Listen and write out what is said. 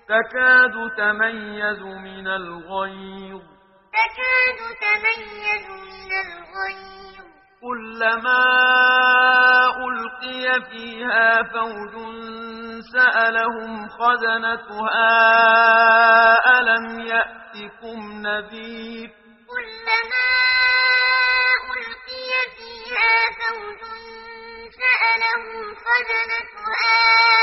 تكاد تميز من الغيظ كلما ألقي فيها فوج سألهم خزنتها ألم يأتكم نذير كلما ألقي فيها فوج سألهم خزنتها